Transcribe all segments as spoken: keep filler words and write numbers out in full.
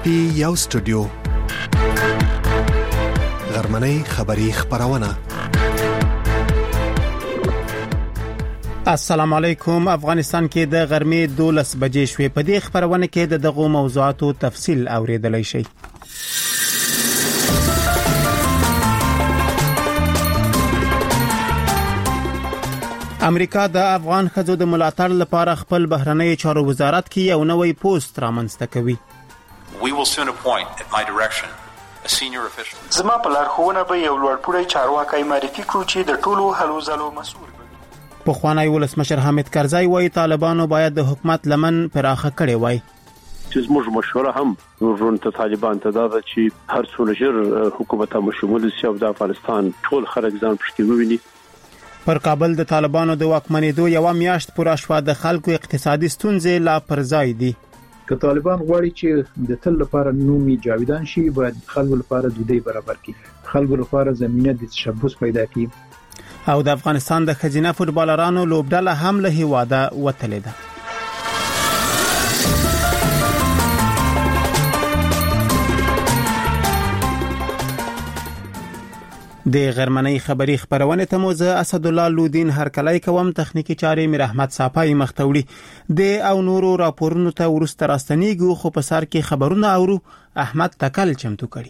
پی یو سټوډیو غرمنۍ خبری خبرونه. السلام علیکم. افغانستان کې د غرمې دولس بجې شوې. په دې خبرونه کې د دغو موضوعاتو تفصیل اوریدلای شئ. امریکا د افغان ښځو د ملاتړ لپاره خپل بهرنی چارو وزارت کې یو نوی پوسټ رامنځته کوي. We will soon appoint at my direction a senior official. زما په لارښوونه به یو لوړپوړی چارواکي معرفي کړو چې د ټولو هلو ځلو مسؤل وي. پخوانی ولسمشر حامد کرزی وایي طالبانو باید د حکومت لمن پراخه کړي وای. چې زموږ مشوره هم ورون ته طالبان ته دا چې هر څو لږ حکومت هم شمول شي او د افغانستان ټول خلک ځان پښتي وویني. پر کابل د طالبانو د واکمنېدو یو میاشت پوره شوه. د خلکو اقتصادي ستونزې لا پر ځای دي. که طالبان غواړي چې د تل لپاره نومي جاویدان شي، باید خلکو لپاره دوی برابر کړي، خلکو لپاره زمينه د تشبث پیدا کړي. او د افغانستان د ښځینه فوټبالرانو لوبډله هم له هیواده وتلې ده. د غرمنۍ خبری خبرونه ته موزه اسد الله لودین هرکلای کوم. تخنیکی چارې میر احمد صافای مختوړي د او نورو راپورونو ته ورسته راستنیږو. خو په سر کې خبرونه اورو. احمد تکل چمتو کړي.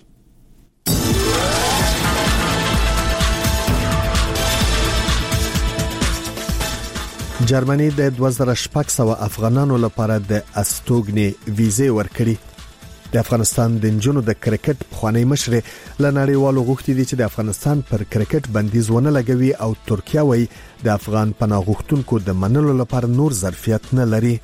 جرمني د دوه زره شپږ سوه افغانانو لپاره د استوګنې ویزه ورکړي. د افغانستان د انجونو د کرکټ خوانی مشر لنړیوالو غوښتي دي چې د افغانستان پر کرکټ بندیز ونه لګوي او ترکیه وایي د افغان پناه غوښتونکو د منلو لپاره نور ظرفیت نه لري.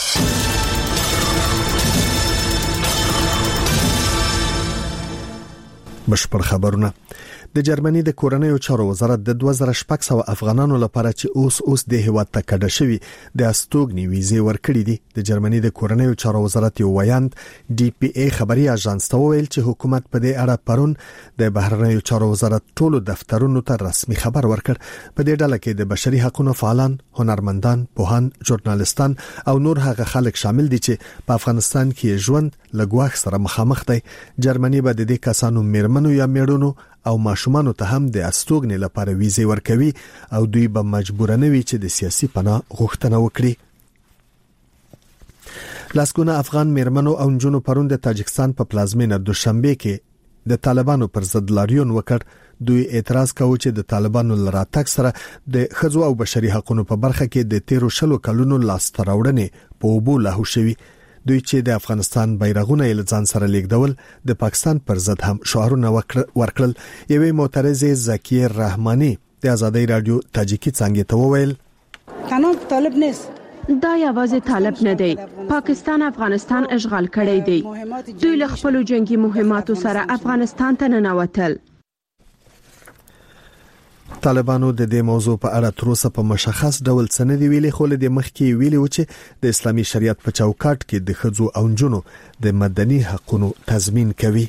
بشپړ خبرونه. د جرمني د کورنیو چارو وزارت د دوه زره شپږ سوه افغانانو لپاره چې اوس اوس د هیواد ته کډه شوی د استوګنې ویزه ورکړي دي. د جرمني د کورنیو چارو وزارت یو ویاند ډي پی ای خبري اژانس ته ویل چې حکومت په دې اړه پرون د بهرنیو چارو وزارت ټولو دفترونو ته رسمي خبر ورکړ. په دې ډله کې د بشري حقوقو فعالان، هنرمندان، پوهان، ژورنالستان او نور هغه خلک شامل دي چې په افغانستان کې ژوند لګواخ سره مخامخ دي. جرمني به د دې کسانو میرمنو یا میړونو او ماشومانو ته هم د استوګنې لپاره ویزه ورکوي او دوی به مجبور نه وي چې د سیاسي پناه غوښتنه وکړي. لاسګونه افغان میرمنو او نجونو پرون د تاجکستان په پلازمینه دوشنبه کې د طالبانو پر ضد لاریون وکړ. دوی اعتراض کاوه چې د طالبانو لراتګ سره د ښځو او بشري حقوقو په برخه کې د تیرو شلو کلونو لاستراوړنې په اوبو لاهو شوي. دوی چې د افغانستان بیرغونه یې ځان سره لیکدول د پاکستان پر ضد هم شعارونه ورکړل. یوې معترضه زکیه رحمانی د آزادۍ رادیو تاجیکی څنګه ته وویل قانون طالب نیست، دا یوازې طالب نه دی، پاکستان افغانستان اشغال کړی دی. دوی له خپل جنگي مهماتو سره افغانستان ته ننوتل. طالبانو د دې موضوع په اړه تر اوسه په مشخص ډول څه نه دی ویلي، خو له دې مخکې ویلي و چې د اسلامي شریعت په چوکاټ کې د ښځو او نجونو د مدني حقوقو تضمین کوي.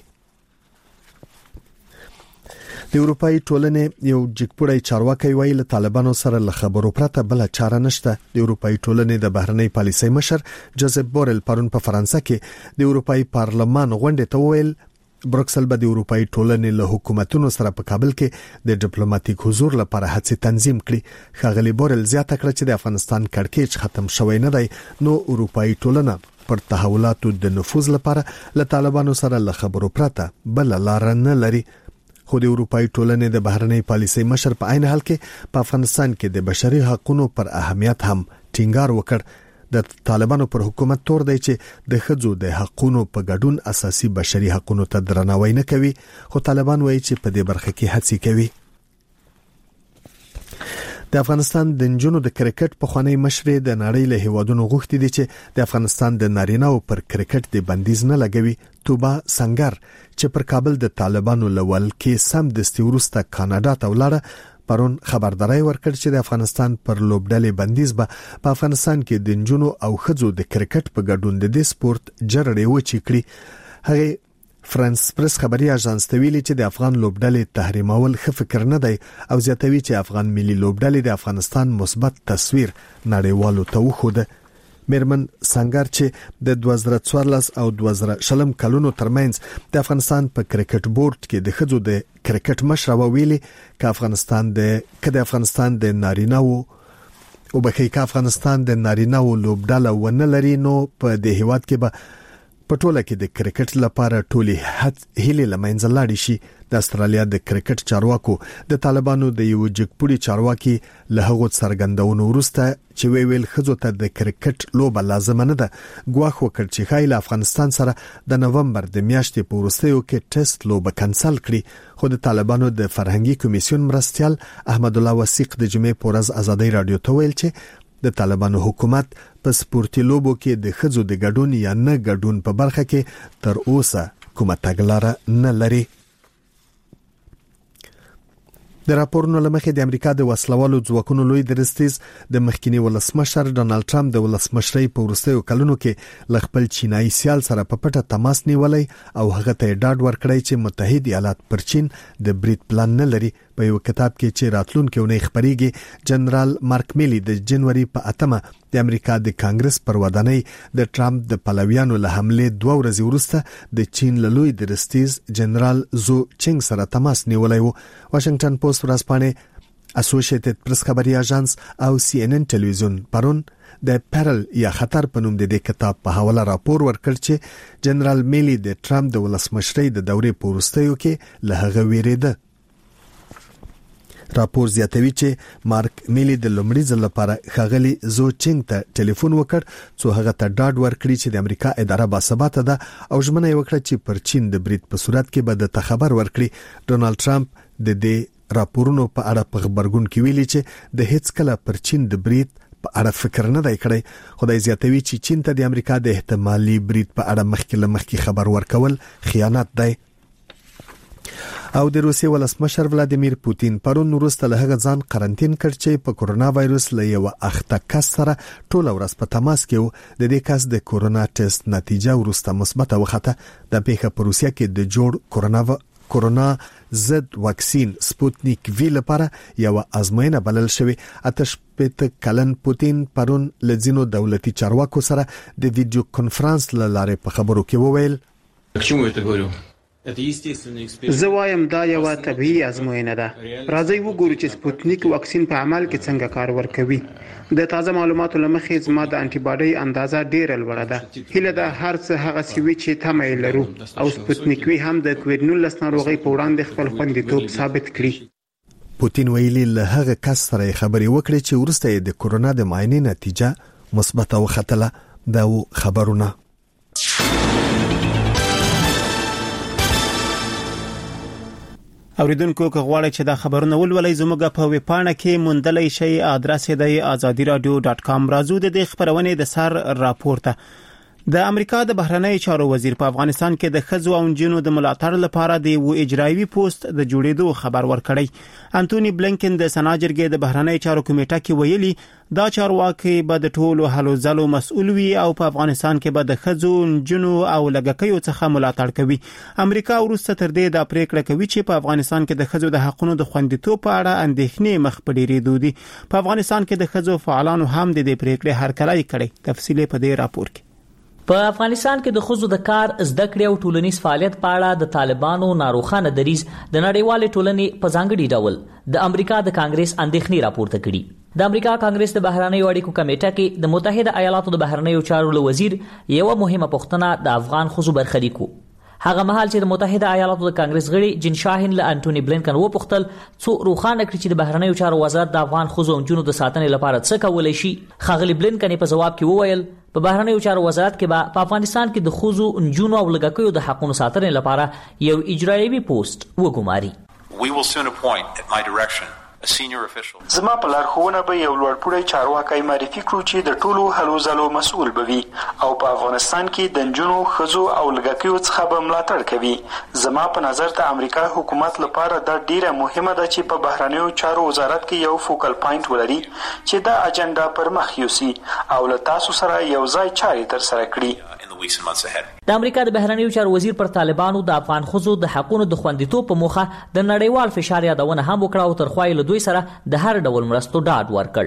د اروپאי ټولنې یو جګپوړی چارواکي ویل له طالبانو سره له خبرو پرته بل چاره نشته. د اروپאי ټولنې د بهرنۍ پالیسۍ مشر جوزف بورل پرون په فرانسه کې د اروپאי پارلمان غونډه ته ویل بروکسل به د اروپאי ټولنې له حکومتونو سره په کابل کې د ډیپلوماټیک حضور لپاره هڅې تنظیم کړي. ښاغلي بورل زیاته کړه چې د افغانستان کړکېچ ختم شوی نه دی، نو اروپאי ټولنه پر تحولاتو د نفوذ لپاره له طالبانو سره له خبرو پرته بل لار نه لري. خو د اروپאי ټولنې د بهرنۍ پالیسۍ مشر په عین حال کې په افغانستان کې د بشري حقوقو پر اهمیت هم ټینګار وکړ. د طالبانو پر حکومت تور دی چې د ښځو د حقوقو په ګډون اساسي بشري حقوقو ته درناوی نه کوي، خو طالبان وایي چې په دې برخه کې هڅې کوي. د افغانستان د نجونو د کرکټ په خوانی مشر د نړۍ له هیوادونو غوښتي دي چې د افغانستان د نارینه‌و پر کرکټ د بندیز نه لګوي. توبه سنگر چې پر کابل د طالبانو لول کې سم د استورسته کاناډا ته ولاړه پرون خبرداري ورکړ چې د افغانستان پر لوبډلې بندیز به په افغانستان کې د نجونو او ښځو د کرکټ په ګډون د دې سپورت جرړې وچی کړي. هغه فرانس پریس خبري اژانس ته ویلي چې د افغان لوبډلې تحریمول ښه فکر نه دی او زیاتوي چې افغان ملي لوبډلې د افغانستان مثبت تصویر نړیوالو ته وښوده. میرمن سنگر چې د دوه زره څوارلس او دوه زره شلم کلونو ترمنځ د افغانستان په کرکټ بورډ کې د خځو د کرکټ مشر ویلي ک افغانستان د ک د افغانستان د نارینه‌و او بخې ک افغانستان د نارینه‌و لوبډاله ونه لري نو په دې هیواد کې به په ټوله کې د کرکټ لپاره ټولي هیله لمنځه لاړ شي. د استرالیا د کرکټ چارواکو د طالبانو د یو جګپوري چارواکي له هغو څرګندونو وروسته چې ویل خزو ته د کرکټ لوبه لازم نه ده ګواښ وکړ چې خایل افغانستان سره د نومبر د میاشتې په وروستیو کې ټیسټ لوبه کنسل کړي. خو د طالبانو د فرهنګي کمیسیون مرستيال احمد الله وثیق د جمعې په ورځ ازادي رادیو ته ویل چې د طالبانو حکومت په سپورتي لوبو کې د خزو د ګډون یا نه ګډون په برخه کې تر اوسه کومه تګلاره نه لري. د راپورونو لمخې د امریکا د وسلوالو ځواکونو لوی درستیز د مخکینی ولسمشر ډونالد ټرمپ د ولسمشرۍ په وروستیو کلونو کې ل خپل چینایي سیال سره په پټه تماس نیولای او هغه ته ډاډ ورکړی چې متحده ایالات پر چین د بریټ پلان نه لري. په یو کتاب کې چې راتلونکي ونې خبريږي جنرال مارک میلی د جنوري په اتمه د امریکا د کانګرس پر ودانۍ د ټرمپ د پلویانو له حمله دوه ورځې وروسته د چین له لوی درستیز جنرال زو چنګ سره تماس نیولای وو. واشنگټن پوسټ ورځپاڼه اسوسییټډ پریس خبري اژانس او سی ان ان ټلویزیون پرون د پرل یا خطر په نوم د دې کتاب په حواله راپور ورکړ چې جنرال میلی د ټرمپ د ولسمشرۍ د دورې په وروستیو کې له هغه ویریده. راپور زیاتوي چې مارک میلی د لومړي ځل لپاره خغلی زو چنګ ته ټلیفون وکړ څو هغه ته ډاډ ورکړي چې د امریکا اداره باثباته ده او ژمنه وکړه چې پر چین د بریټ په صورت کې به د خبر ورکړي. ډونالد ټرمپ د دې راپورونو په اړه په خبرګون کې ویلي چې د هیڅ کله پر چین د بریټ په اړه فکر نه دی کړی. خدای زیاتوي چې چین ته د امریکا د احتمالي بریټ په اړه مخکې له مخکې خبر ورکول خیانت دی. او د روسیې ولسمشر ولادیمیر پوتین پرون وروسته له هغه ځان قرنټین کړ چې په کورونا وایروس له یو اخته کس سره ټول ورځ په تماس کې و. د دې کس د کورونا ټیسټ نتیجه وروسته مثبت وخته. د پیښه په روسیه کې د جوړ کورونا و... کورونا ضد واکسین سپوتنیک وی لپاره یو ازموینه بلل شوی. اتش پته کلن پوتین پرون لزینو دولتي چارواکو سره د ویډیو کانفرنس لاره په خبرو کې وویل زه وایم دا یو طبيعي ازموینه ده. راځي وګورو چې سپوتنیک واکسین په عمل کې څنګه کار ورکوي. د تازه معلوماتو لمخې زما د انټي باډي اندازه ډیره لوړه ده. هله ده هر څه هغه سوي چې تمه لرو او سپوتنیک وی هم د کووډ نولس ناروغي په وړاندې خپل خوندیتوب ثابت کړي. پوتین ویلي له هغه کس سره خبري وکړي چې ورسته د کورونا د معاینې نتیجه مثبت وختله. دا خبرونه اوریدونکو که غواړئ چې دا خبرونه ولولئ زموږ په ویب پاڼه کې موندلای شئ. ادرس یې د آزادي رادیو ډاټ کام. راځو د دې خبرونې د سر راپورته. د امریکا د بهرنی چارو وزیر په افغانستان کې د خزو او جنونو د ملاتړ لپاره د یو اجرایوي پوسټ د جوړېدو خبر ورکړی. انټونی بلنکن د سناجرګې د بهرنی چارو کمیټه کې ویلي دا چارواکي به د ټولو هلو ځلو مسؤل وي او په افغانستان کې به د خزو جنو او لګکیو څخه ملاتړ کوي. امریکا وروسته تر دې د پریکړه کوي چې په افغانستان کې د خزو د حقوقو د خوندیتوب په اړه اندېښنې مخ په ډیرېدو دي. په افغانستان کې د خزو فعالانو هم د دې پریکړې هرکلی کړی. تفصیل په دې راپور کې. په افغانستان کې د خزو د کار زده کړې او ټولنیز فعالیت په اړه د طالبانو ناروخانه دریز د نړیوال ټولنې په ځانګړي ډول د امریکا د کانګرس اندېښنې راپورته کړي. د امریکا کانګرس د بهرنیو اړیکو کمیټه کې د متحده ایالاتو د بهرنیو چارو وزیر یو مهمه پوښتنه د افغان خزو برخلیک وو. هغه مهال چې د متحده ایالاتو د کانګرس غړي جن شاهین له انټونی بلنکن وپوښتل څو روخانه کړي چې د بهرنیو چارو وزارت د افغان خزو او جنونو د ساتنې لپاره څه کولای شي. خغلی بلنکن په جواب کې وویل په بهرنیو چارو وزارت کې به په افغانستان کې د خزو جنونو او لګکیو د حقوقو ساتنې لپاره یو اجرایوي پوسټ وګماري. We will soon appoint at my direction زما په لارښوونه به یو لوړپوړی چارواکی معرفي کړو چې د ټولو هلو ځلو مسؤل به وي او په افغانستان کې د نجونو ښځو او لږکیو څخه به ملاتړ کوي. زما په نظر د امریکا حکومت لپاره دا ډیره مهمه ده چې په بهرنیو چارو وزارت کې یو فوکل پاینټ ولري چې دا اجنډا پر مخ یوسي او له تاسو سره یو ځای چارې ترسره کړي. د امریکا د بهرنیو چارو وزیر پر طالبانو د افغان خزو د حقوقو د خوندیتوب په موخه د نړیوال فشار یادونه هم وکړه او تر خوایل دوی سره د هر ډول مرستو ډاډ ورکړ.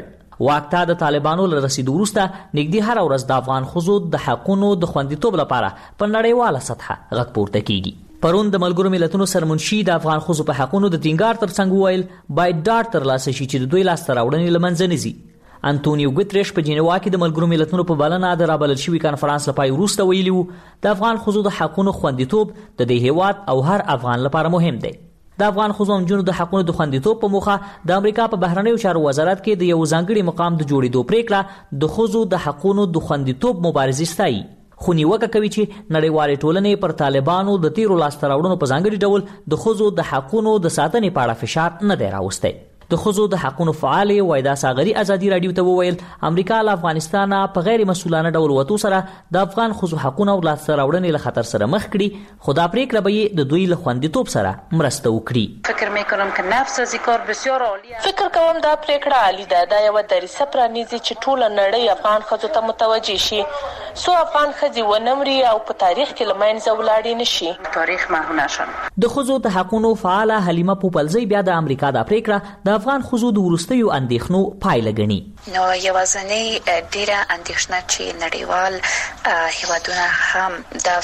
واکته د طالبانو له رسیدو وروسته نږدې هره ورځ د افغان ښځو د حقونو د خوندیتوب لپاره په نړیواله سطحه غږ پورته کیږي. پرون د ملګرو ملتونو سرمنشي د افغان ښځو په حقونو د ټینګار ترڅنګ وویل باید ډاډ ترلاسه شي چې د دوی لاسته راوړنې له منځه نه ځي. انټونیو ګوتریش په جنیوا کې د ملګرو ملتونو په بلنه د رابلل شوي کنفرانس لپاره وروسته ویلي وو د افغان ښځو د حقونو خوندیتوب د دې هیواد او هر افغان لپاره مهم دی. د افغان ښځو او نجونو د حقونو د خوندیتوب په موخه د امریکا په بهرنیو چارو وزارت کې د یو ځانګړي مقام د جوړېدو پریکړه د ښځو د حقونو د خوندیتوب مبارزې ستایي، خو نیوکه کوي چې نړیوالې ټولنې پر طالبانو د تیرو لاسته راوړنو په ځانګړي ډول د ښځو د حقونو د ساتنې په اړه فشار نه دی راوستی. د ښځو د حقونو فعالې وایدا ساغري ازادي راډیو ته وویل امریکا له افغانستانه په غیر مسؤلانه ډول وتو سره د افغان ښځو حقونه او لاسته راوړنې له خطر سره مخ کړي، خو دا پریکړه به یې د دوی له خوندیتوب سره مرسته وکړي. فکر میکنم که نفس کار بسیار عالیه. فکر کوم دا پریکړه عالی ده. دا یو دریسه پرانیزي چې ټول نړۍ افغان ښځو ته متوجه شي، سو افغان ښځې ونمري او په تاریخ کې له منځه ولاړې نشي، تاریخ محو نشن. د ښځو د حقونو فعاله حلیمه پوپلزی بیا د امریکا د پریکړه د افغان ښځو د وروستیو اندېښنو پایله ګڼي. نو یوازینۍ ډیره اندېښنه چې نړیوال هیوادونه هم دا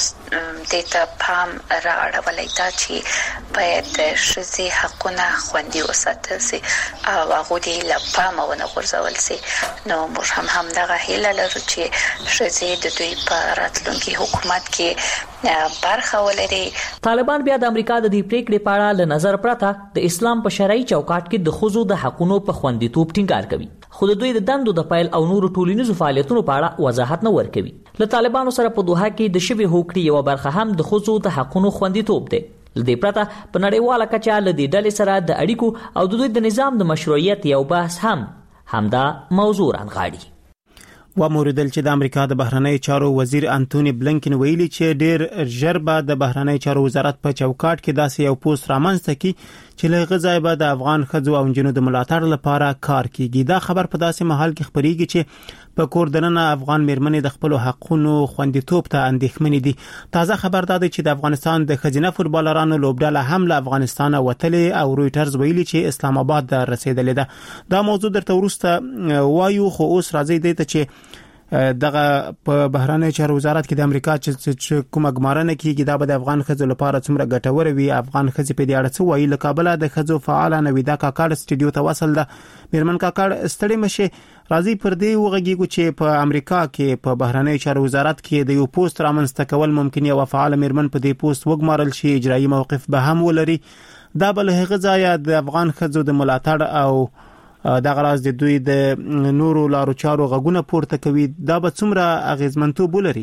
دې ته پام را اړولی دا چې باید ښځې حقونه خوندي وساتل سي او هغوی دې له پامه ونه غورځول سي. نو موږ هم همدغه هیله لرو چې ښځې د دوی په راتلونکي حکومت کې برخه ولري. طالبان بیا د امریکا د دې پریکړې په اړه له نظر پرته د اسلام په شرعي چوکاټ کې د ښځو د حقونو په خوندیتوب ټینګار کوي، خو د دوی د دندو د پیل او نورو ټولنیزو فعالیتونو په اړه وضاحت نه ورکوي. له طالبانو سره په دوحه کې د شوې هوکړې یوه برخه هم د ښځو د حقونو خوندیتوب دی. له دې پرته په نړیواله کچه له دې ډلې سره د اړیکو او د دوی د نظام د مشروعیت یو بحث هم همدا موضوع رانغاړي. و موریدل چې د امریکا د بهرنی چارو وزیر انټونی بلنکن ویلي چې ډیر ژر به د بهرنی چارو وزارت په چوکاټ کې داسې یو پوسټ رامنځته کړي چې له هغه ځای به د افغان ښځو او نجونو د ملاتړ لپاره کار کیږي. دا خبر په داسې مهال کې خبرېږي چې په کور دننه افغان میرمنې د خپل حقونو خوندیتوب ته اندېښمنې دي. تازه خبر دا دی چې د افغانستان د ښځینه فوټبالرانو لوبډله هم له افغانستانه وتلې او رویټرز ویلي چې اسلام آباد ته رسیدلې ده. دا موضوع درته وروسته وایو، خو اوس راځي دی ته چې دغه په بهرنی چارو وزارت کې د امریکا چې کومه ګمارنه کیږي دا به د افغان ښځو لپاره څومره ګټوره وي. افغان ښځې په دې اړه څه وایي؟ له کابله د ښځو فعاله نویدا کاکړ سټوډیو ته وصل ده. میرمن کاکړ ستړي مشه، راځي پر دې وغږیږو چې په امریکا کې په بهرنی چارو وزارت کې د یو پوسټ رامنځته کول ممکن یو فعال میرمن په دې پوسټ وګمارل شي، اجرایي موقف به هم ولري. دا بل هغه ځای د افغان ښځو د ملاتړ او دغه راز د دوی د نورو لارو چارو غږونه پورته کوي. دا به څومره اغیزمنتوب ولري؟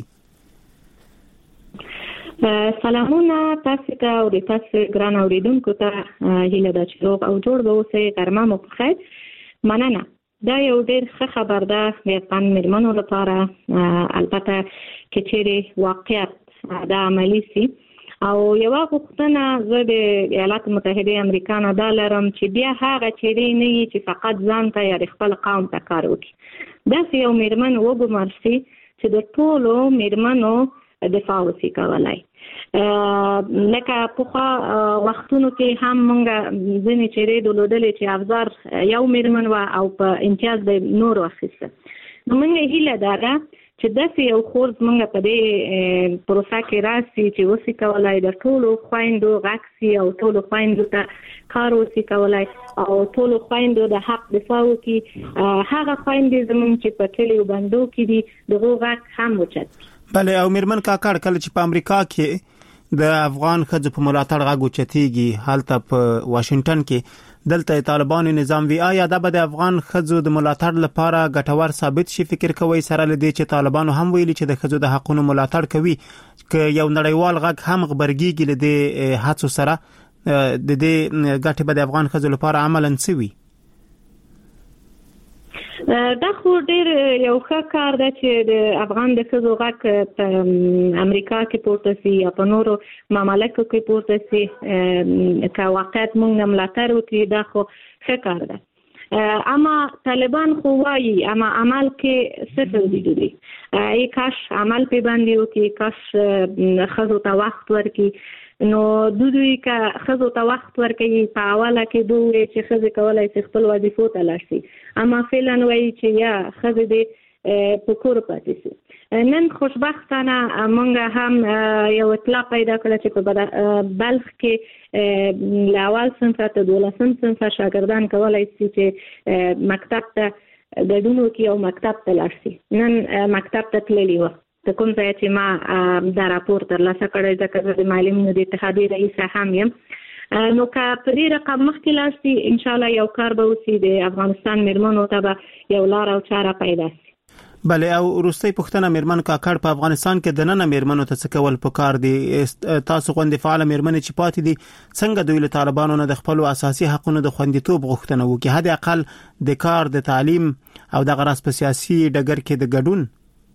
سلامونه تاسو ته او د تاسو ګران اوریدونکو ته هیله ده چې روغ او جوړ به اوسئ. غرمه مو په خیر. مننه. دا یو ډېر ښه خبر ده د افغان میرمنو لپاره، البته چې چیرې واقعیت دا عملي سي. او یو غوښتنه زه د ایالات متحده امریکا نه دا لرم چې بیا هغه چیرې نه وي چې فقط ځان ته یا خپل قوم ته کار وکړي. داسې یو میرمن وګمارل شي چې د ټولو میرمنو دفاع وشي کولای. لکه پخوا وختونو کې هم مونږ ځینې چیرې درلودلې چې افزار یو میرمن وه او په امتیاز به نورو اخیسته. نو مونږ هیله ده چې داسې یو خور زمونږ په دې پروسه کې راسي چې وسي کولای د ټولو خویندو غږ سي او ټولو خویندو ته کار وسي کولای او ټولو خویندو د حق دفاع وکړي. هغه خویندې زمونږ چې په کلیو بندو کې دي دغه غږ هم وچت. بله، او میرمن کاکړ کله چې په امریکا کې د افغان ښځو په ملاتړ غږ وچتېږي، هلته په واشنگټن کې دلته طالبانو نظام وی، آیا دا به د افغان ښځو د ملاتړ لپاره ګټور ثابت شي؟ فکر کوي سره لدی چې طالبانو هم ویلي چې د ښځو د حقونو ملاتړ کوي، که یو نړیوال غږ هم خبرګيږي لدی هڅو سره د دې ګټه به د افغان ښځو لپاره عملاً څه وي؟ دا خو ډېر یو ښه کار ده چې د افغان د ښځو غږ په امریکا کې پورته سي یا په نورو مملکتو کې پورته سي. که واقعیت موږ نه ملاتړ وکړي دا خو ښه کار ده. اما طالبان خو وایي اما عمل کې څه توجیه دي. ای کاش عمل په باندې وکړي، کاش ښځو ته وخت ورکړي. نو دوی دوی کا خزو ته وخت ورکوي په اوله کې دوی چې خزه کولای شي خپل وظیفو ته لاړ شي اما فعلا وایي چې یا خزه دې په کور پاتې شي نن خوشبختانه مونږ هم یو اطلاع پیدا کړه چې په بلخ کې لاول صنف ته دولسم صنف شاګردان کولای شي چې مکتب ته ګډون وکړي او مکتب ته لاړ شي نن مکتب ته تللی و د کوم ځای چې ما دا راپور ترلاسه کړی ځکه د معلمینو د اتحادیې رئیسه هم یم نو که په دې رقم مخکې لاړ شي انشاءالله یو کار به وشي د افغانستان میرمنو ته به یو لار او چاره پیدا شي. بله او وروستۍ پوښتنه میرمن کاکړ په افغانستان کې د نن میرمنو ته څه کول پکار دي تاسو غوندې فعال میرمن چې پاتې دي څنګه دوی له طالبانو نه د خپل اساسي حقوقو د خوندیتوب غوښتنه وکړي حد اقل د کار د تعلیم او د غراس په سیاسي ډګر کې د ګډون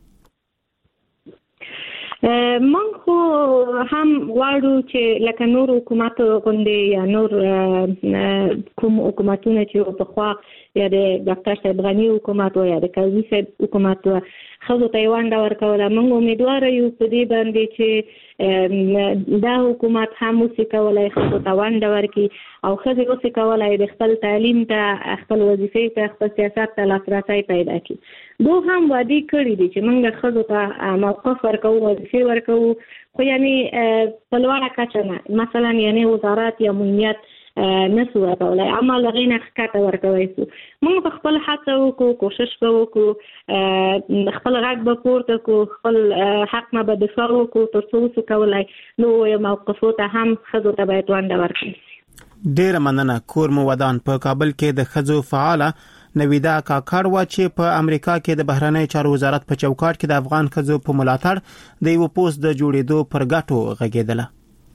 من خو هم غواړو چې لکه نور حکومت غوندې یا نور کوم حکومتونه چې په خوا یا د ډاکټر صاحب غنی حکومت او یا د قاضي صاحب حکومت خزو ته ونده ورکوله موږ امیدوار یو په دې باندې چې دا حکومت هم وسې کولای خزو ته ونده ورکړي او خزو وسې کولای د خپل تعلیم ته خپل وظیفې ته خپل سیاست ته لاسرسی پیدا کړي دو هم وعده کړی دي چې موږ خزو ته موقف ورکوو وظیفې ورکوو خو یعنی په لوړه کچه نه مثلا یعنی وزارت یا امنیت نسو ورکولای اما لغینه ښکته ورکوي سو موږ په خپل هڅه وکړو کوشش وکړو خپل غږ به پورته کړو خپل حق نه به دفاع وکړو تر څو څه کولای نو یو موقفو ته هم خزو ته باید ونده ورکړي. ډیره مننه کور مو ودان په کابل کې د خزو فعاله نویدا کاکړ و چې په امریکا کې د بهرنی چارو وزارت په چوکاټ کې د افغان خزو په ملاتړ د یو پوسټ د جوړېدو پر ګټو غږېدله.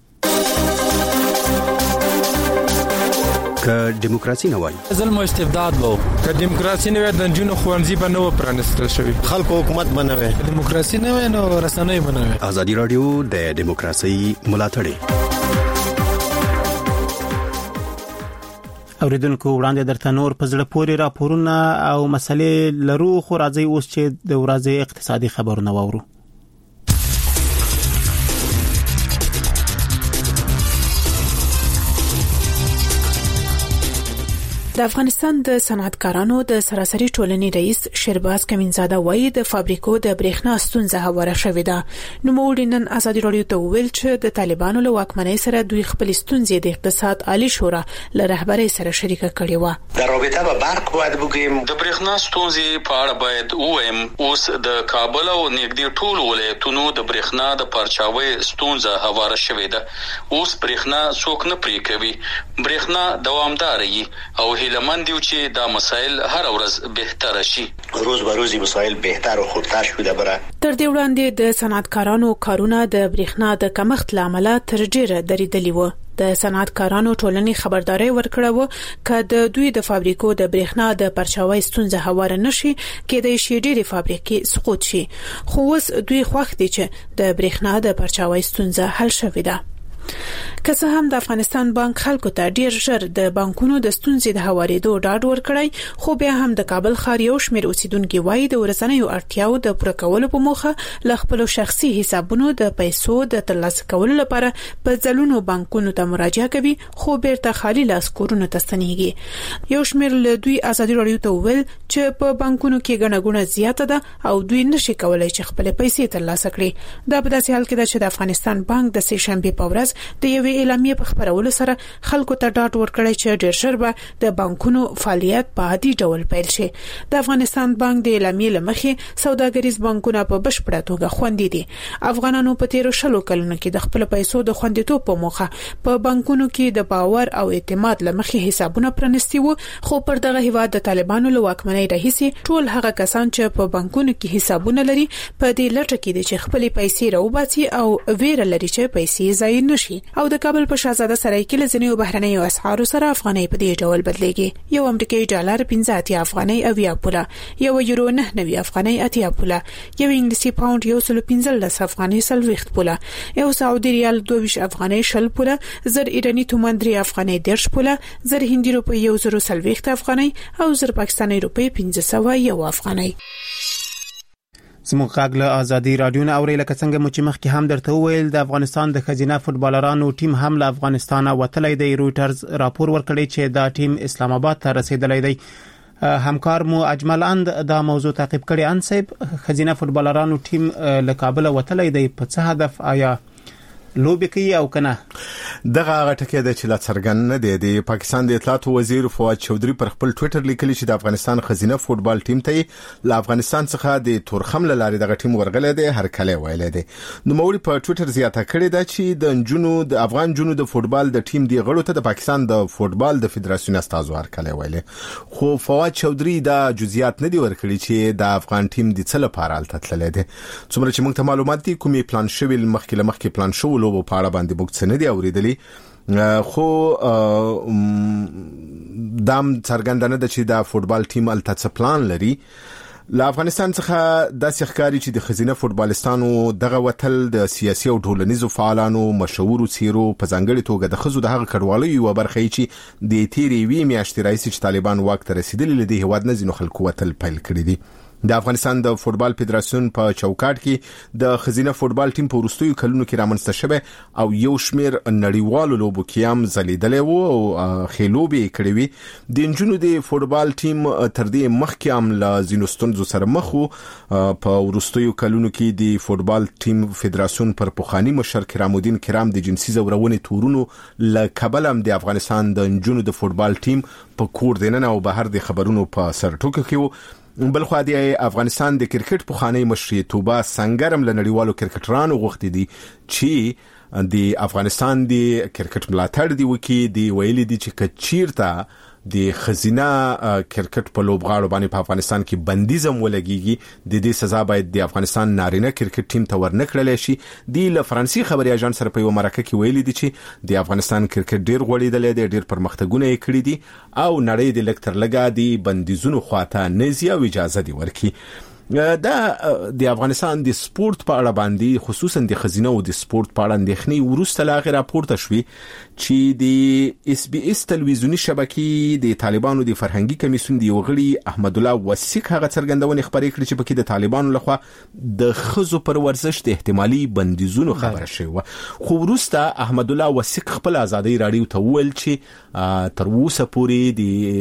که دیموکراسي نه وای ظلم او استبداد وو که دیموکراسي نه وای د جنونو خوانزي به نو پرانستل شوی خلکو حکومت بنوي دیموکراسي نه وای نو رسنۍ بنوي. ازادي رادیو د دیموکراسي ملاتړ اوریدونکو وړاندې درته نور په زړه پورې راپورونه او مسلې لرو خو راځي اوس چې د ورځې اقتصادي خبرونه واورو. د افغانستان د صنعتکارانو د سراسري ټولنې رئیس شیرباز کمینزاده وایي د فابریکو د برېښنا ستونزه هواره شوې ده. نو موږ نن ازادي رادیو ته ویل چې د طالبانو له واکمنۍ سره دوی خپل ستونزې د اقتصاد عالی شورا له رهبرۍ سره شریکه کړې و. د رابطه به برق باید وګورم د برېښنا ستونزې په اړه باید وایم اوس د کابل او نږدې ټول ولایتونو د برېښنا د پرچاوي ستونزه هواره شوې ده. اوس برېښنا څوک نه پرې کوي برېښنا دوامدار وي او هیلمن دیو چې دا مسائل هر ورځ بهتر شي روز به روز مسائل بهتر او خوبتر شوه بره. تر دې وړاندې د صنعتکارانو کارونه د برېښنا د کمښت لامل تر ډیره درېدلی و. د صنعتکارانو ټولنې خبرداري ورکړه و چې د دوی د فابریکو د برېښنا د پرچاوي ستونزه هواره نشي کېدای شي ډېری فابریکې سقوط شي خو اوس دوی خوښ دي چې د برېښنا د پرچاوي ستونزه حل شوې ده. که څه هم د افغانستان بانک خلکو ته ډیر ژر د بانکونو د ستونزې د هوارېدو ډاډ ورکړی خو بیا هم د کابل ښار یو شمېر اوسیدونکو وایي د ورځنیو اړتیاو د پوره کولو په موخه له خپل شخصي حسابونو د پیسو د ترلاسه کولو لپاره په ځلونو بانکونو ته مراجعه کوي خو بیرته خالي لاس کورونه ته ستنېږي. یو شمېر له دوی ازادي رادیو ته ویل چې په بانکونو کې ګڼه ګوڼه زیاته ده او دوی نشي کولای چې خپل پیسې ترلاسه کړي. دا په داسې حال کې ده چې د افغانستان بانک د سه شنبه په ورځ د یوې اعلامیې په خبرولو سره خلکو ته ډاډ ورکړی چې ډېر ژر به د بانکونو فعالیت په عادي ډول پیل شي. د افغانستان بانک د اعلامیې لمخې سوداګریز بانکونه په بشپړه توګه خوندي دي. افغانانو په تیرو شلو کلونو کې د خپل پیسو د خوندیتوب په موخه په بانکونو کې د باور او اعتماد لمخې حسابونه پرانستي وو خو پر دغه هیواد د طالبانو له واکمنۍ راهیسې ټول هغه کسان چې په بانکونو کې حسابونه لري په دې لټه کې دي چې خپل پیسې راوباسي او ویره لري چې پیسې ضایع نشي. او د کابل په شاهزاده سرای کې لزنیو بهرنیو اسعارو سره افغانۍ په دې ډول بدلېږي. یو امریکایي ډالر پنځه اتیا افغانۍ او یا پوله، یو یورو نه نوي افغانۍ اتیا پوله، یو انګلیسي پاوند یو سل پنځلس افغانۍ سلويخت پوله، یو سعودي ریال دوه افغانۍ شل پوله، زر ایرانی تومان درې افغانۍ دیرش پوله، زر هندي روپۍ یو زر سلويخت افغانۍ او زر پاکستاني روپۍ پنځه سوه یو افغانۍ. زموږ غږ له ازادي رادیو نه اوري لکه څنګه مو چې مخکې هم درته وویل د افغانستان د خزینه فوتبالرانو ټیم هم له افغانستان وتلی دی. رويټرز راپور ورکړی چې دا ټیم اسلام آباد ته رسیدلی دی. همکار مو اجمل اند دا موضوع تعقیب کړي. ان صاحب خزینه فوتبالرانو ټیم له کابل وتلی دی په څه هدف آیا لوبي کوي او کنه؟ دغه غټکه د چلا څرګند نه دی. د پاکستان د اطلاعات وزیر فواد چودري پر خپل ټوئیټر لیکلی چې د افغانستان خزینه فوتبال ټیم ته له افغانستان څخه د تورخم لارې دغه ټیم ورغلی دی هر کله ویل دی. نو موري په ټوئیټر زیاته کړی دا چې د جنونو د افغان جنونو د فوتبال د ټیم دی غړو ته د پاکستان د فوتبال د فدراسیون استاد هر کله ویل. خو فواد چودري دا جزئیات نه دی ورکړي چې د افغان ټیم د څه لپاره التتل دی. څومره چې موږ ته معلومات دي کومي پلان شوی مخکې لمخکې پلان شو لوبو په اړه باندې بوکس نه دی اوریدلی. خو دام څرګندانه د چې د فوتبال ټیم التڅ پلان لري. له افغانستان څخه د سیخکاری چې د خزینه فوتبالستانو دغه وتل د سیاسي او ټولنیزو فعالانو مشهور سیرو په ځانګړي توګه د خزو دغه کډوالۍ یو برخه چې د تیری وی میاشتې راځي چې طالبان واک ته رسیدلي لدی هواد نه زینو خلکو وتل پیل کړی دي. د افغانستان د فوتبال فدراسیون په چوکاټ کې د خزینه فوتبال ټیم په وروستیو کلونو کې رامنځته شوه او یو شمیر نړیوالو لوبو کې هم ځلیدلی وو او خېلوبي کړې وي. د انجونو د فوتبال ټیم تر دې مخکې هم له ځینو ستونزو سره مخ وو. په وروستیو کلونو کې د فوتبال ټیم فدراسیون پر پخوانی مشر کرام الدین کرام د جنسي زورونې تورونو له کبل هم د افغانستان د انجونو د فوتبال ټیم په کور دیننه او بهر د خبرونو په سر ټوکه کې وو. بلخو د افغانستان د کرکټ پخوانی مشر توبه سنگرم له نړیوالو کرکټرانو غوښتي دي چې د افغانستان د کرکټ ملاتړ دی وکي دی ویلي دي چې کچیرته د خزینه کرکټ په لوبغاړو باندې په افغانستان کې بندیزم ولګيږي د دې سزا باید د افغانستان نارینه کرکټ ټیم ته ورنکړل شي. د ل فرانسوي خبري اژانس سره په یو مرکه کې ویلي دي چې د افغانستان کرکټ ډیر غوړیدل دي ډیر پرمختګونه یې کړی دي او نړۍ د لکتر لګا دي بندیزونو خواته نزي او اجازه دي ورکي. دا د افغانستان د سپورت په اړه باندې خصوصا د خزینه او د سپورت په اړه اندېښنې ورسته لاغه راپورته شوې چې د اس بي اس تلویزیونی شبکې د طالبانو د فرهنګي کمیسیون دی وغړي احمد الله وسیق هغه څرګندونه خبرې کړې چې پکې د طالبانو لخوا د خزو پر ورزش د احتمالي بندیزونو خبره شوه. خو ورسته احمد الله وسیق خپل ازادي رادیو ته ویل چې تر اوسه پورې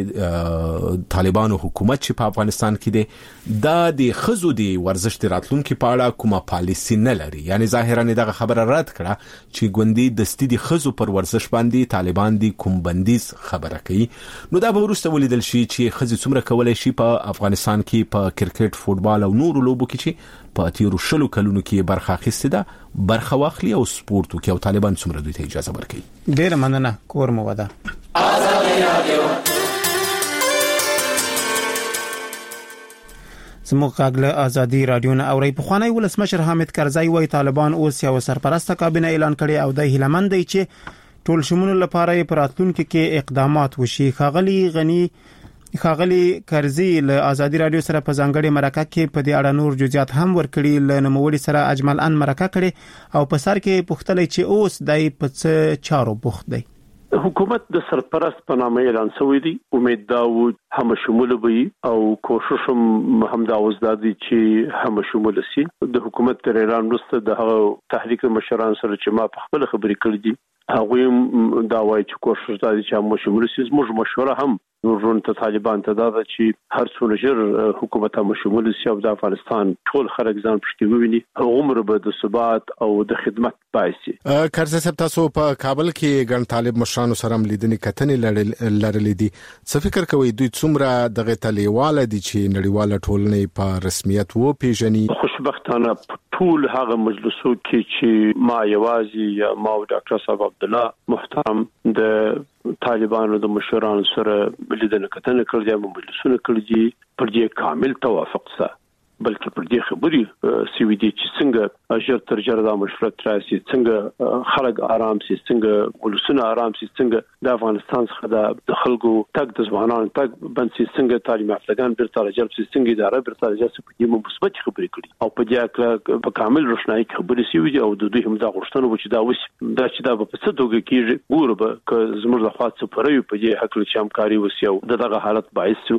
د طالبانو حکومت چې په افغانستان کې دی دا د خزو دی ورزش د راتلونکو په اړه کومه پالیسی نه لري. یعنی ظاهرا دغه خبره رد کړه چې ګوندی د ستدي خزو پر ورزش باندې طالبان دي کوم بندیز خبره کوي. نو دا به ورسته ولیدل شي چې خزي څومره کولای شي په افغانستان کې په کرکټ فوتبال او نورو لوبو کې چې په تیرو شلو کلونو کې برخه اخیسته ده برخه واخلي او سپورت کې او طالبان څومره دوی ته اجازه ورکړي. ډیر مننه کور مو ودا. ازادي رادیو زموږ غږ له ازادي رادیو نه اوري. پخوانی ولسمشر حامد کرزی وايي طالبان اوس یو سرپرسته کابینه اعلان کړي او د هیلمند دی چې ټول شمول لپاره پر راتلونکو کې اقدامات وشي. خاغلی غنی خاغلی کرزی له ازادي رادیو سره په ځانګړي مرکه کې په دې اړه نور جزئیات هم ورکړي. له نوموړي سره اجمل ان مرکه کړي او په سر کې پوښتنه چې اوس دای په څه چارو بوخت دی. حکومت د سرپرست په نامه اعلان شوی دی. امید داوود هم شمول وي او کوشش هم دا وزدادي چې هم شمول شي. د حکومت تر اعلان وروسته د تحریک مشران سره چې ما په خپل خبرې کړې دي هغه دا وایي چې کوشش دا دي چې هم شمول شي. زموږ مشوره هم ورون ته طالبان ته دا چې هر څو نشر حکومت هم شمول شي او د افغانستان ټول خلک ځان پښتو ویني عمر به د ثبات او د خدمت پایسي. کرزی صاحب تاسو په کابل کې ګڼ طالب مشرانو سره لیدنې کتنې لرلې دي. څه فکر کوي دوی څومره دغه تلیواله دي چې نړیواله ټولنې په رسمیت و پیژني؟ خوشبختانه ټول هغه مجلسو کې چې ما یوازې یا ما او ډاکټر صاحب عبد الله محترم د طالبانو د مشرانو سره لیدنه کتنه کړې مجلسونه کړې پر دې کامل توافق سره بلکې پر دې خبرې سوي دي چې څنګه اجر تر جره د مشورت راسي څنګه خلک آرام سي څنګه ولسونه آرام سي څنګه د افغانستان څخه د خلکو تک د ځوانانو تک بنسي څنګه تعلیم یافتگان بیرته راجلب سي څنګه اداره بیرته راجلب سي په دې مثبت خبرې کړي او په دې کې په کامل روښنايي خبرې سوي دي او د دوی هم دا غوښتنه و چې دا وس دا چې دا په څه توګه کېږي ګوره به ک زموږ د خاص سفرې په دې حق له همکاري وسیو دغه حالت باعث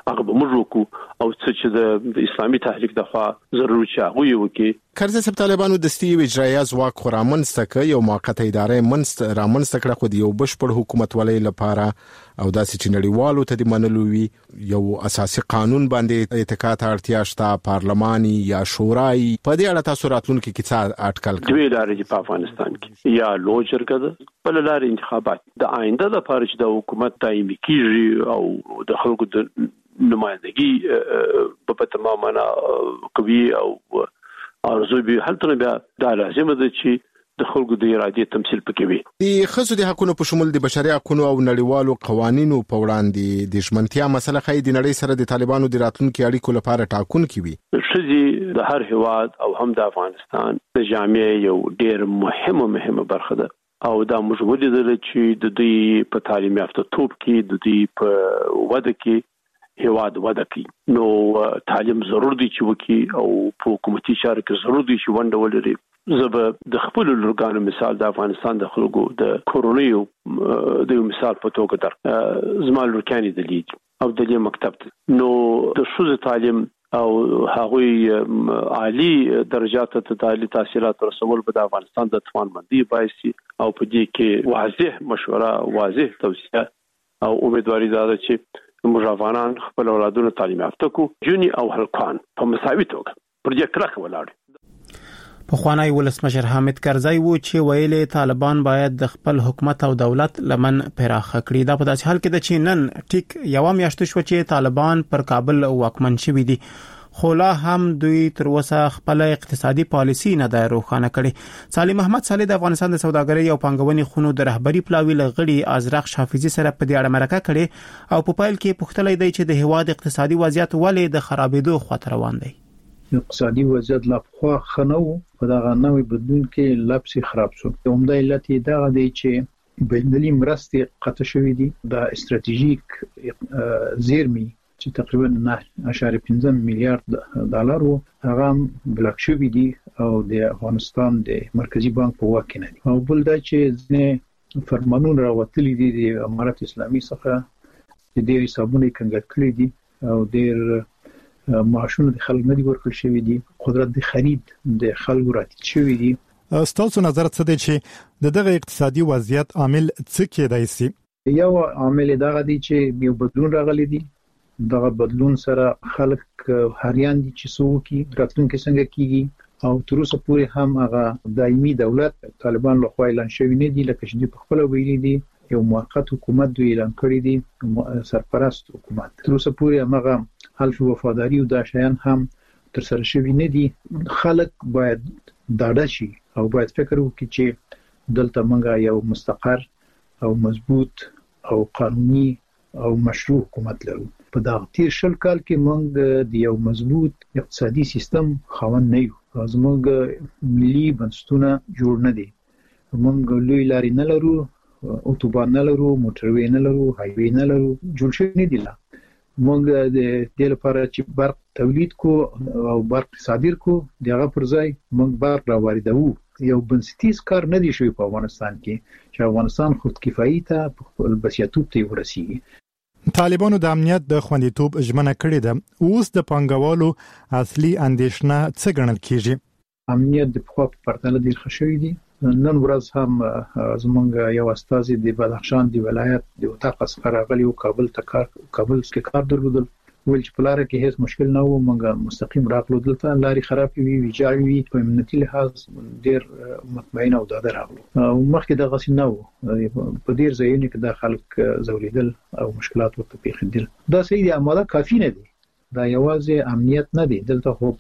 هغه به موږ وکړو او چې د اسلامي تحریک د خوا ضروري چې هغه یو کې کرزي سب طالبانو د ستي اجرایي ځواک خورامن ستکه یو موقته ادارې منست رامن ستکړه خو د یو بشپړ حکومت ولې لپاره او داسې چې نړیوالو ته د منلو وی یو اساسي قانون باندې اتکات اړتیا شته پارلماني یا شورای په دې اړه تاسو راتلونکي کې څه اټکل کوي دوی لارې په افغانستان کې یا لوجرګه ده بل لارې انتخابات د آینده لپاره چې د حکومت دایمي کیږي او د خلکو د نمائندګي په تمام معنا کوي او ارزو به هلته بیا د لازمه ده چې د خلکو د ارادې تمثيل پکې وي. د خصوصي د حقوقو په شمول د بشري حقوقو او نړیوالو قوانینو په وړاندې د ژمنتیا مسله خې د نړۍ سره د طالبانو د راتلونکو اړیکو لپاره ټاکونکي وي. شذي د هر هواد او هم د افغانستان د جامعه یو ډېر مهمه مهمه برخه ده او دا موږ ولیدل چې د دوی په تعلیم یافته توپ کې د دوی په وده کې هواد وده کوي نو تعلیم ضرور دي چې وکي او په حکومتي چارو کې ضرور دي چې ونډه ولري. زه د خپل لورګانو مثال د افغانستان د خلکو د کورونیو د مثال په توګه در زما لورکاني د لیج او د دې مکتب نو د شوزه تعلیم او هغوی عالی درجات ته تعالی تحصیلات رسول په افغانستان د توانمندي بایسي او په دې کې واضح مشوره واضح توصیه او امیدواري ده چې مجافانان خپل اولادونو تعلیم یافته کو جونی او هلکان په مساوي توګه پر دې کلک ولاړ. په خوانی ولسمشر حامد کرزی وو چې ویلي طالبان باید د خپل حکومت او دولت لمن پراخه کړي. دا په داسې حال کې د چینن ټیک یو میاشت شو چې طالبان پر کابل واکمن شوي دي خو لا هم دوی تر اوسه خپل اقتصادي پالیسي نه د روښانه کړي. صالح محمد صالح د افغانستان د سوداګرۍ او پانګونې خونو د رهبری پلاوی لغړي ازرق شافعي سره په دې اړه مرکه کړي او په پایل کې پوښتنه دی چې د هواد اقتصادي وضعیت ولې د خرابېدو خطر روان دی. اقتصادي وضعیت لا خو خنو په دغه نوې بدلون کې لپسي خراب شو. عمده علت یې دا دی چې بینالمللي مرستې قطع شوې دي د استراتیژیک زیرمي چې تقریبا نه اشاره پنځه میلیارډ ډالر وو هغه بلاک شوی دي او د افغانستان د مرکزی بانک په واک کې نه دي او بل دا چې ځنه فرمانونه راوتلي دي د امارت اسلامي څخه چې ډېر حسابونه کنګل کړي دي او ډېر معاشونه د خلکو نه دي ورکړل شوی دي قدرت د خرید د خلکو راتل شوی دي. ستاسو نظر څه دی چې د دغه اقتصادي وضعیت عامل څه کېدای شي؟ یو عامل دغه دی چې یو بدلون راغلی دی دغه بدلون سره خلک هریان دي چې سوکي راتلونکي څنګه کیږي او تر اوسه پورې هم هغه دایمي دولت طالبان له خوا اعلان شوی نه دي لکه چې په خپل ویلي دي یو موقت حکومت دوی اعلان کړی دي سرپرست حکومت تر اوسه پورې هغه حلف وفاداری او د شیان هم تر سره شوی نه دي. خلک باید داډه شي او باید فکر وکړي چې دلته موږ یو مستقر او مضبوط او قانوني او مشروع حکومت لرو. په دا تیر شل کال کې موږ د یو مضبوط اقتصادي سیستم خاوند نه یو زموږ ملي بنسټونه جوړ نه دي موږ لوی لارې نه لرو اتوبان نه لرو موټروي نه لرو هایوي نه لرو جوړ شوی نه دي لا موږ د دې لپاره چې برق تولید کو او برق صادر کو دغه پر ځای موږ برق را واردوو یو بنسټیز کار نه دی شوی په افغانستان کې چې افغانستان خودکفایي ته خپل بسیاتوب ته ورسیږي. طالبانو د امنیت د خوندیتوب ژمنه کړې ده اوس د پنګوالو اصلي اندیشنه څه ګڼل کیږي؟ امنیت د په پرتله ډیر ښه شوی دی. نن ورځ هم زمونږ یو استازي د بدخشان دی ولایت د وطاقه څخه راغلی او کابل ته کار کابل کې کار درلودل ول چې په لار کې هیڅ مشکل نه و مونږ مستقیم راغلو دلته لاري خراب وي ویجاړ وي په امنیتي لحاظ ډیر مطمئن او داده راغلو او مخکې د غسین نه و په ډیر ځایونو کې د خلک زوریدل او مشکلات ورته پیښیدل. دا صحیح دی اماده کافی نه دی دا یوازې امنیت نه دی دلته خو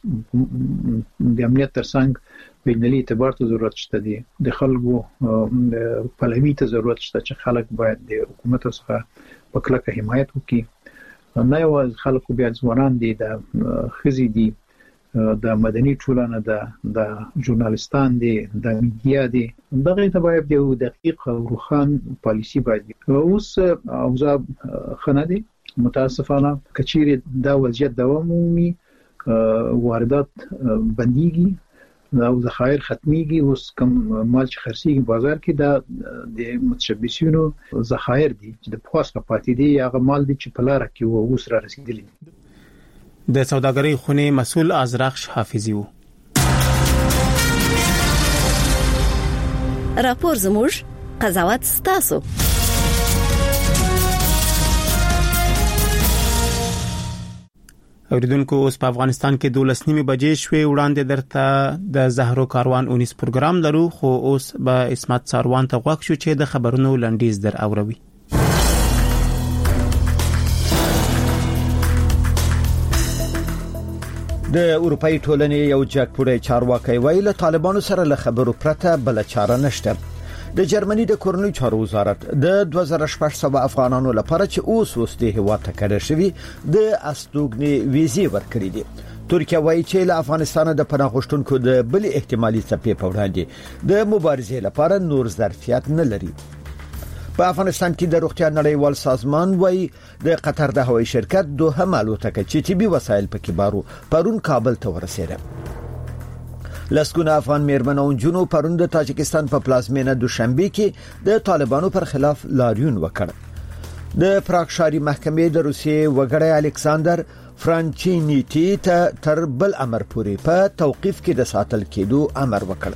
د امنیت ترڅنګ بینالمللي اعتبار ته ضرورت شته دی د خلکو پلوي ته ضرورت شته چې خلک باید د حکومت څخه په کلکه حمایت وکړي نه یو خلکو بیا ځوانان دي د خزي دي د مدني ټولنه د د ژورنالستان دي د میډیا دي دغه ته باید یو دقیق او روخان پالیسی باید اوس اوضاع خنه دي متاسفانه کچيري دا وضعیت دوام مومي واردات بنديږي او ذخایر ختميږي. اوس کوم مال چې خرڅيږي بازار کې دا د متشبثینو ذخایر دي چې د پوسټ پاتې دي، هغه مال دي چې په لار کې وو اوس را رسیدلی. د سوداګرۍ خونې مسؤل ازرخش حافظي وو. راپور زموږ قضاوت ستاسو. اوریدونکو اوس په افغانستان کې دولس نیمه بجې شوې. وړاندې درته د زهرو کاروان اونیس پروګرام لرو، خو اوس به اسمت ساروان ته غوښ شو چې د خبرونو لنډیز در اوروي. د اروپאי ټولنې یو جګپوړی چارواکي ویل له طالبانو سره له خبرو پرته بل چاره نشته. د جرمني د کورنۍ چارو وزارت د دوه زره شپږ سوه افغانانو لپاره چې اوس اوس د هیواد ته کډه شوي د استوګنې ویزې ورکړې دي. ترکیه وایي چې له افغانستان د پناه غوښتونکو د بل احتمالي څپې په وړاندې د مبارزې لپاره نور ظرفیت نه لري. په افغانستان کې د روغتیا نړیوال سازمان وایي د قطر د هوایي شرکت دوهم الوتکه چې طبي وسایل پکې بارو پرون کابل ته ورسېده. لسګونه افغان میرمن او جنو پرون د تاجکستان په پلازمینه دوشنبه کې د طالبانو پر خلاف لاریون وکړ. د پراکشاري محکمې د روسیې وګړی الکساندر فرانچینیټي ته تر بل امر پورې په توقيف کې د ساتل کېدو امر وکړ.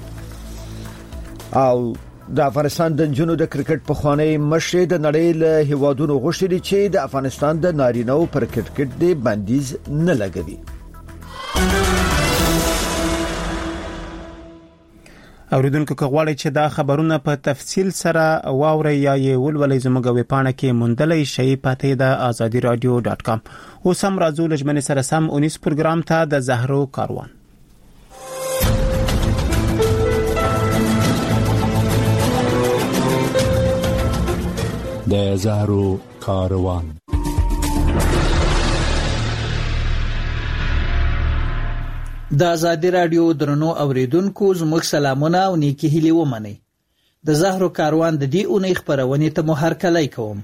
او د افغانستان د جنو د کرکټ په خوانی مشر د نړۍ له هیوادونو غوښتي چې د افغانستان د نارینه‌و پر کرکټ د بندیز نه لګوي. اوریدونکو کغواړي چې دا خبرونه په تفصیل سره واوري یا یې ولولې زموږ ویب پاڼه کې موندلې شي پته د ازادي رادیو ډاټ کام. اوس هم راځو لجمن سره سم اونیس پروګرام ته د زهرو کاروان. د زهرو کاروان. د ازادي رادیو درنو اوریدونکو زموږ سلامونه او نیکی هیلې ومنئ. د زهرو کاروان د دې اونۍ خبرونه ته مو هرکلی کوم.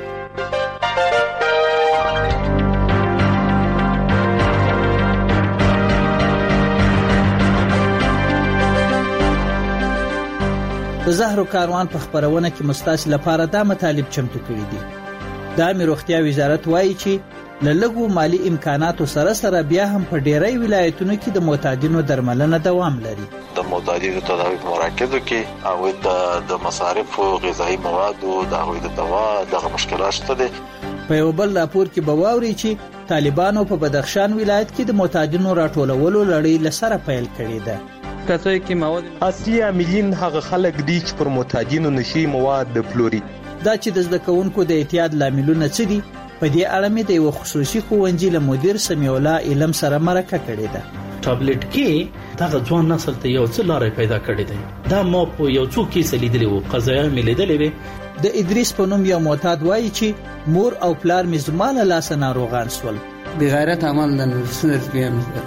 د زهرو کاروان په خبرونه کې مستاس لپاره دا مطالب چمتو کړی دي. د امیر روغتیا وزارت وایي چې لږو مالی امکاناتو سره سره بیا هم په ډیری ولایتونو کې د معتادینو درملنه دوام لري. د معتادینو تداوی په مراکزو کې او د د مصارف او غذایی مواد او د هغوی د دوا دغه مشکلات شته دي. په یو بل راپور کې بواوري چې طالبانو په بدخشان ولایت کې د معتادینو راټولولو لړۍ لسره پیل کړې ده. کڅوي کې مواد اصلي عاملین هغه خلک دي چې پر معتادینو نشي مواد د فلوري. دا چې د زده کوونکو د اعتیاد لاملونه څه دي، په دې اړه مې د یو خصوصي ښوونځي له مدیر سمیع الله علم سره مرکه کړې ده. ټابلیټ کې دغه ځوان نسل ته یو څه لارې پیدا کړې ده. دا ما په یو څو کې سلیدلې وو قضایا مې لیدلې وې. د ادریس په نوم یو معتاد وایي چې مور او پلار مې زما له لاسه ناروغان شول. بغیرت عمل د نورسنت